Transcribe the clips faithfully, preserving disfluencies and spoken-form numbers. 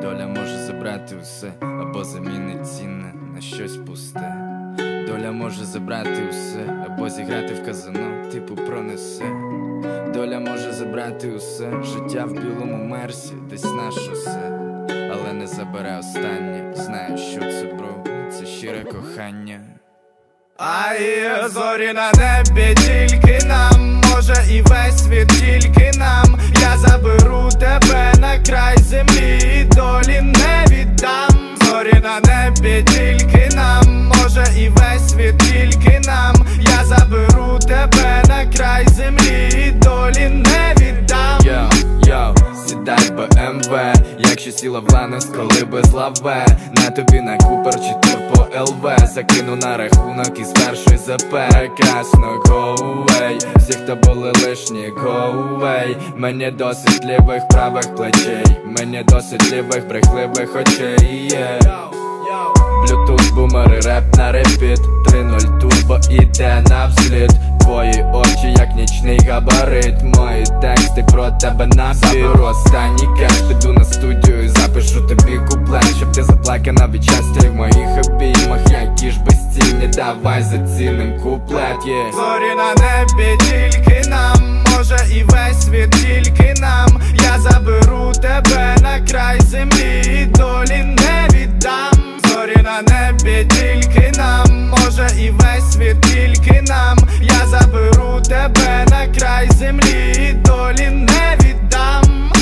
Доля може забрати усе, або замінить цінне на щось пусте. Доля може забрати усе, або зіграти в казино, типу пронесе. Доля може забрати усе, життя в білому мерсі, десь на шосе. Але не забере останнє, знаю, що це, бро, це щире кохання. А є зорі на небі тільки нам, може і весь світ тільки нам. Я заберу тебе на край землі і долі не віддам. Зорі на небі тільки нам, може і весь світ тільки нам. Я заберу тебе на край землі і долі не віддам. Йоу, йоу, сідай бе ем ве, якщо сіла в Ланос, коли без лаве. На тобі на Купер чи Турбо ел ве, закину на рахунок із першої зе пе. Прекрасно, go away, всі, хто були лишні, go away. Мені досить лівих правих плечей, мені досить лівих брехливих очей, yeah. Bluetooth, бумери, реп на репіт, три нуль турбо іде навслід. Твої очі як нічний габарит, мої тексти про тебе на заберу останній кеш, піду на студію і запишу тобі куплет, щоб ти заплакана від щастя і в моїх обіймах, які ж безцінні, давай заціним куплет, yeah. Зорі на небі тільки нам, може і весь світ тільки нам. Я заберу тебе на край землі і долі не віддам. Зорі на небі тільки нам, може і весь світ тільки нам. Я заберу тебе на край землі і долі не віддам.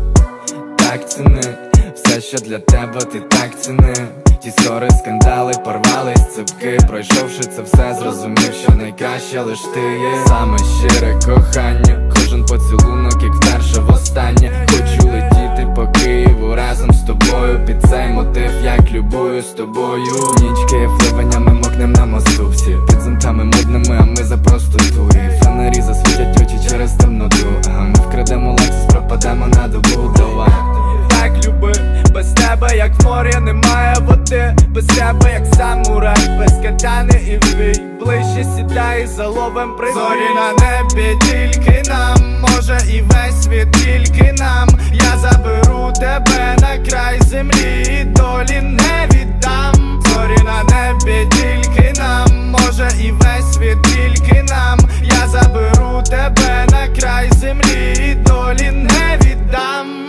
Так ціни все, що для тебе ти так ціни. Ті ссори, скандали, порвались цепки. Пройшовши це все, зрозумів, що найкраще лиш ти є. Саме щире кохання, кожен поцілунок як вперше востаннє. Хочу летіти по Києву разом з тобою, під цей мотив, як любую з тобою. Нічки вливаннями мокнем на мосту всі, під замками модними, а ми за простотурі. Фонарі засвітять очі через темноту, а ми вкрадемо Лексус, пропадемо на добу, давай. Так люби, без тебе як в морі немає води. Без тебе як самурай, без катани і в бій. Ближче сідай і заловим прибій. Зорі на небі тільки нам, може і весь світ тільки нам. Я заберу тебе на край землі і долі не віддам. Зорі на небі тільки нам, може і весь світ тільки нам. Я заберу тебе на край землі і долі не віддам.